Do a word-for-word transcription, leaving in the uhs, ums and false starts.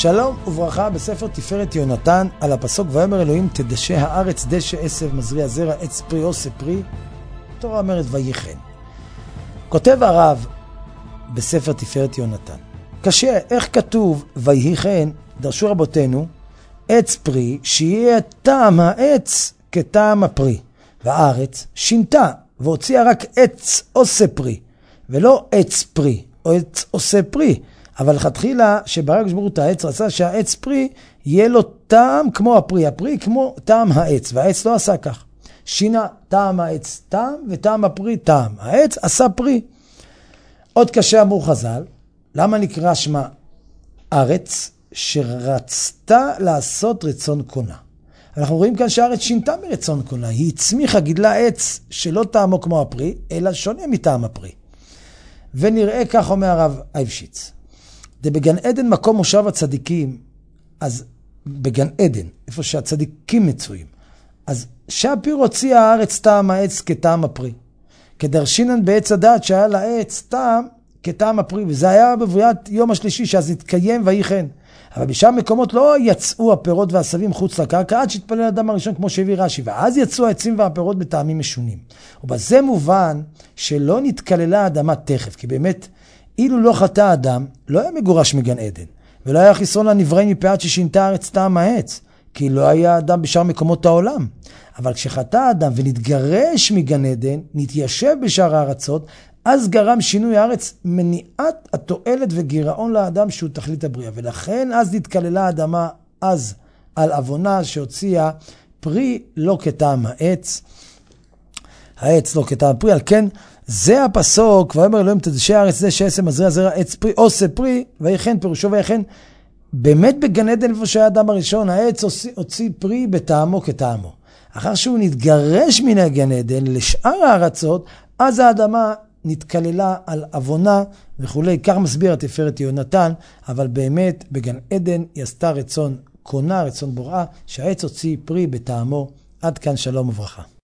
שלום וברכה בספר תפארת יונתן על הפסוק ויאמר אלוהים תדשא הארץ דשא עשב מזריע זרע עץ פרי עושה פרי. התורה אומרת וייחן. כותב הרב בספר תפארת יונתן, קשה, איך כתוב וייחן? דרשו רבותינו עץ פרי שיהיה טעם העץ כטעם הפרי, והארץ שינתה והוציאה רק עץ עושה פרי ולא עץ פרי או עץ עושה פרי. אבל לכתחילה שברגע שברו את העץ רצה שהעץ פרי יהיה לו טעם כמו הפרי, הפרי כמו טעם העץ, והעץ לא עשה כך. שינה טעם העץ טעם וטעם הפרי טעם. העץ עשה פרי. עוד קשה אמרו חז"ל, למה נקרא שמה ארץ? שרצתה לעשות רצון קונה. אנחנו רואים כאן שהארץ שינתה מרצון קונה, היא הצמיחה, גידלה עץ שלא טעמו כמו הפרי, אלא שונה מטעם הפרי. ונראה כך אומר הרב אייבשיץ. בגן עדן מקום מושב הצדיקים, אז בגן עדן, איפה שהצדיקים מצויים, אז שהפיר הוציא הארץ טעם העץ כטעם הפרי. כדרשינן בעץ הדעת שהיה לעץ טעם כטעם הפרי, וזה היה בבריאת יום השלישי, שאז התקיים וייחן. אבל בשאר מקומות לא יצאו הפירות והעשבים חוץ לקרקע, עד שהתפלל האדם הראשון כמו שהביא רש"י, ואז יצאו העצים והפירות בטעמים משונים. ובזה מובן שלא נתקללה האדמה תכף, כי באמת אילו לא חטא האדם, לא היה מגורש מגן עדן, ולא היה חיסרון לנבראים מפאת ששינתה הארץ טעם העץ, כי לא היה אדם בשאר מקומות העולם. אבל כשחטא האדם ונתגרש מגן עדן, נתיישב בשאר הארצות, אז גרם שינוי הארץ מניעת התועלת וגירעון לאדם שהוא תכלית הבריאה. ולכן אז נתקללה האדמה אז על אבונה שהוציאה פרי לא כטעם העץ, העץ לא כטעם פרי, על כן זה הפסוק, ויאמר אלוהים תדשא הארץ דשא עשב מזריע זרע עץ פרי עושה פרי, וייחן פירושו וייחן. באמת בגן עדן איפה שהיה האדם הראשון, העץ הוציא, הוציא פרי בטעמו כטעמו. אחר שהוא נתגרש מן הגן עדן לשאר הארצות, אז האדמה נתקללה על אבונה וכולי. כך מסביר התפארת יונתן, אבל באמת בגן עדן היא עשתה רצון קונה, רצון בוראה, שהעץ הוציא פרי בטעמו. עד כאן שלום וברכה.